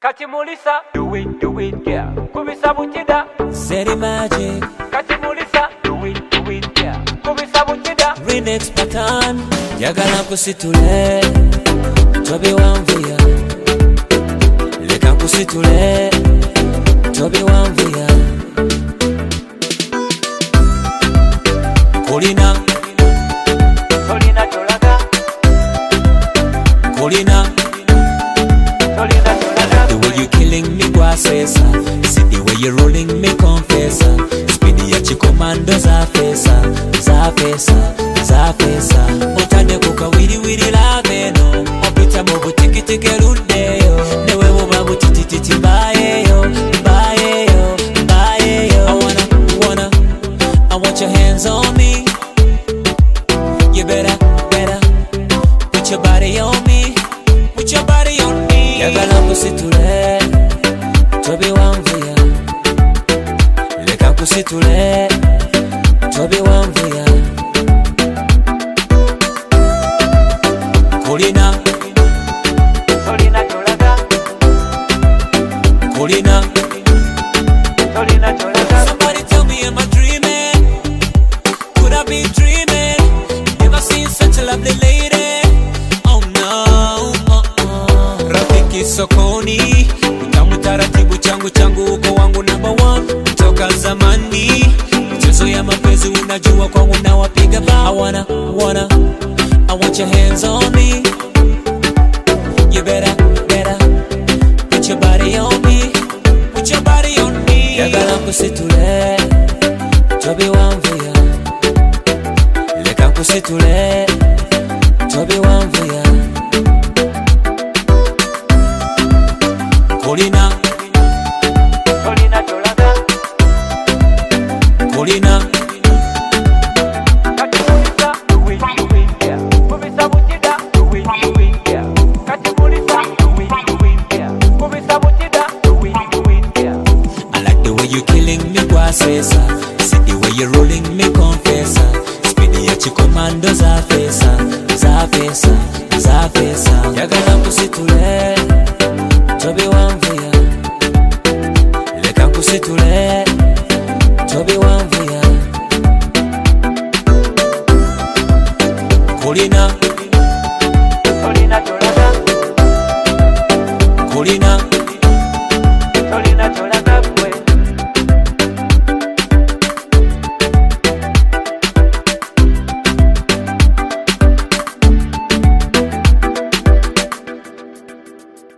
Kati Mulisa, do it, yeah. Kubisa butida, Zeri Magic. Kati Mulisa, do it, yeah. Kubisa butida, Remix pattern. Yagala kusitule, Tobi Wamvia. Leka kusitule, Tobi Wamvia. Kolina, Tolina Tolaga, Kolina. Tolina Tolaga. The way you killing me, guasesa. See the way you rolling me, confessa. Speedy ya chikomando za fesa, za fesa, za fesa. Utande kuka wiri wiri la veno. Opita mobu tiki tiki rudeyo. Newe woba butiti titi bayeyo, bayeyo, bayeyo. I want your hands on me. You better put your body on me. Put your body on me. Yagala kusitule, Tobi Wamvia. Leka kusitule, Tobi Wamvia. Kolina, Tolina Tolaga, Kolina. Tolina Tolaga. Somebody tell me, am I dreaming? Could I be dreaming? Never seen such a lovely lady. Oh no, Rafiki sokoni, utamu taratibu changu uko wangu number one. Toka zamani, mchezo ya mapenzi unajua kwangu na wapiga ba. I want your hands on me. You better put your body on me. Put your body on me. Yagala kusitule, Tobi Wamvia. Leka kusitule, Tobi Wamvia. Kolina, Tolina Tolaga, Kolina. Kati Mulisa, do it, yeah. Kubisa butida, do it, yeah. Kati Mulisa, do it, yeah. Kubisa butida, do it, yeah. I like the way you killing me, guasesa. See the way you rolling me, confessa. Speedy ya chikomando za fesa, za fesa, za fesa. Yagala kusitule, Tobi Wamvia. Leka kusitule, Tobi Wamvia. Kolina,